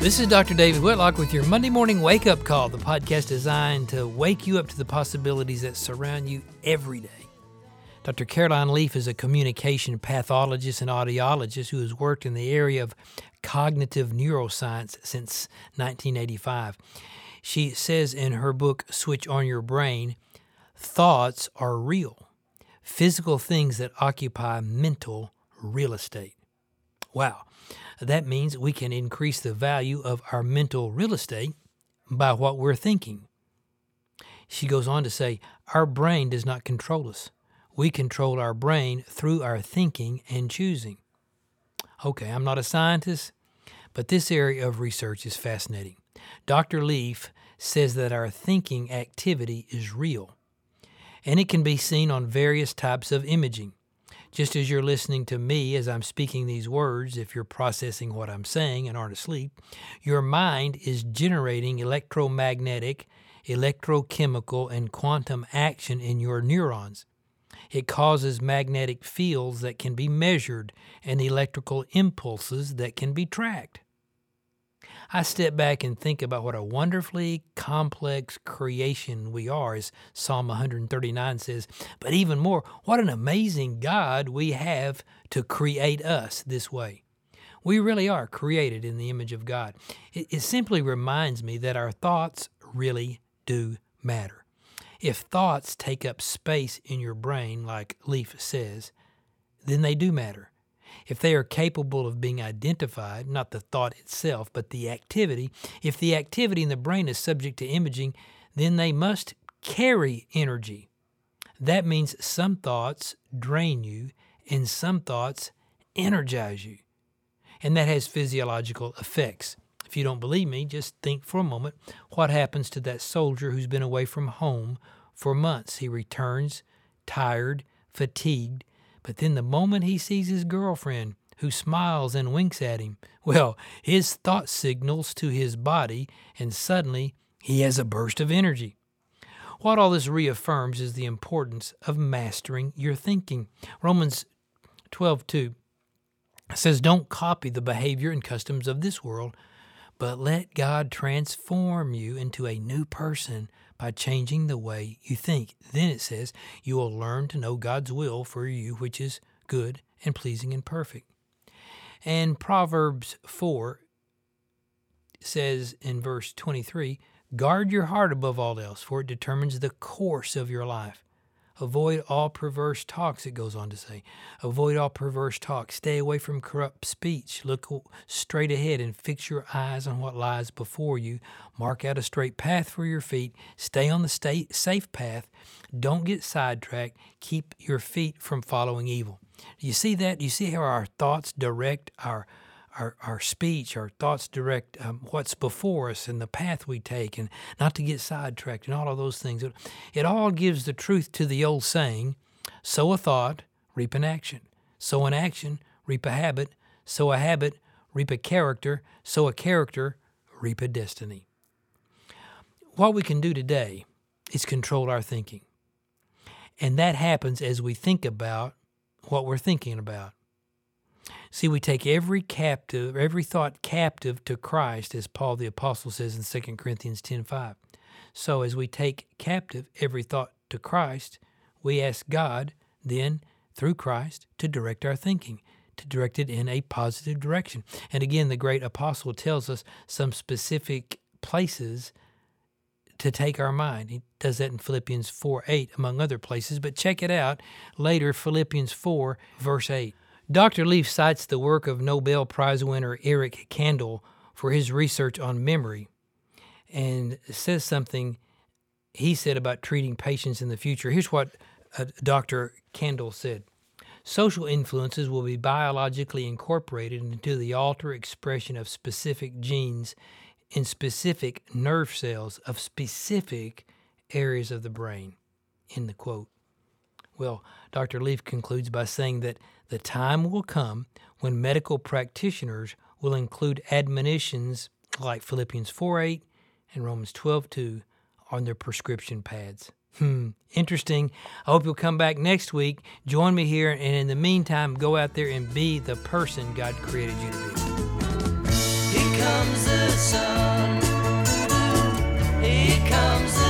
This is Dr. David Whitlock with your Monday Morning Wake Up Call, the podcast designed to wake you up to the possibilities that surround you every day. Dr. Caroline Leaf is a communication pathologist and audiologist who has worked in the area of cognitive neuroscience since 1985. She says in her book, Switch on Your Brain, thoughts are real, physical things that occupy mental real estate. Wow. That means we can increase the value of our mental real estate by what we're thinking. She goes on to say, our brain does not control us. We control our brain through our thinking and choosing. Okay, I'm not a scientist, but this area of research is fascinating. Dr. Leaf says that our thinking activity is real, and it can be seen on various types of imaging. Just as you're listening to me as I'm speaking these words, if you're processing what I'm saying and aren't asleep, your mind is generating electromagnetic, electrochemical, and quantum action in your neurons. It causes magnetic fields that can be measured and electrical impulses that can be tracked. I step back and think about what a wonderfully complex creation we are, as Psalm 139 says, but even more, what an amazing God we have to create us this way. We really are created in the image of God. It simply reminds me that our thoughts really do matter. If thoughts take up space in your brain, like Leaf says, then they do matter. If they are capable of being identified, not the thought itself, but the activity, if the activity in the brain is subject to imaging, then they must carry energy. That means some thoughts drain you and some thoughts energize you. And that has physiological effects. If you don't believe me, just think for a moment what happens to that soldier who's been away from home for months. He returns tired, fatigued, but then the moment he sees his girlfriend, who smiles and winks at him, well, his thought signals to his body, and suddenly he has a burst of energy. What all this reaffirms is the importance of mastering your thinking. Romans 12:2 says, don't copy the behavior and customs of this world, but let God transform you into a new person by changing the way you think. Then it says, you will learn to know God's will for you, which is good and pleasing and perfect. And Proverbs 4 says in verse 23, guard your heart above all else, for it determines the course of your life. Avoid all perverse talks, it goes on to say. Avoid all perverse talk. Stay away from corrupt speech. Look straight ahead and fix your eyes on what lies before you. Mark out a straight path for your feet. Stay on the safe path. Don't get sidetracked. Keep your feet from following evil. Do you see that? Do you see how our thoughts direct our speech, our thoughts direct what's before us and the path we take, and not to get sidetracked and all of those things. It all gives the truth to the old saying, sow a thought, reap an action. Sow an action, reap a habit. Sow a habit, reap a character. Sow a character, reap a destiny. What we can do today is control our thinking. And that happens as we think about what we're thinking about. See, we take every thought captive to Christ, as Paul the Apostle says in 2 Corinthians 10:5. So as we take captive every thought to Christ, we ask God then, through Christ, to direct our thinking, to direct it in a positive direction. And again, the great apostle tells us some specific places to take our mind. He does that in Philippians 4:8, among other places. But check it out later, Philippians 4, verse 8. Dr. Leaf cites the work of Nobel Prize winner Eric Kandel for his research on memory and says something he said about treating patients in the future. Here's what Dr. Kandel said. Social influences will be biologically incorporated into the altered expression of specific genes in specific nerve cells of specific areas of the brain, end the quote. Well, Dr. Leaf concludes by saying that the time will come when medical practitioners will include admonitions like Philippians 4:8 and Romans 12:2 on their prescription pads. Interesting. I hope you'll come back next week. Join me here, and in the meantime, go out there and be the person God created you to be. Here comes the sun. Here comes the